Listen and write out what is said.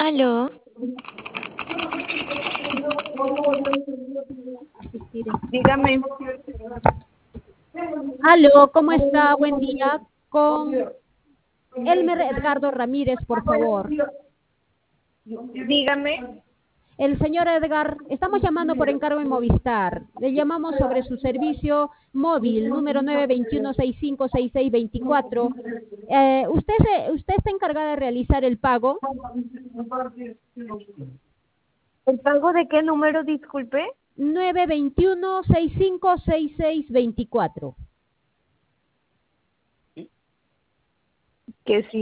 Aló, Dígame. Aló, ¿cómo está? Buen día. Con Elmer Edgardo Ramírez, por favor. Dígame. El señor Edgar, estamos llamando por encargo en Movistar. Le llamamos sobre su servicio móvil, número 921-656624. ¿Usted está encargada de realizar el pago? ¿El pago de qué número, disculpe? 921-656624. Que sí.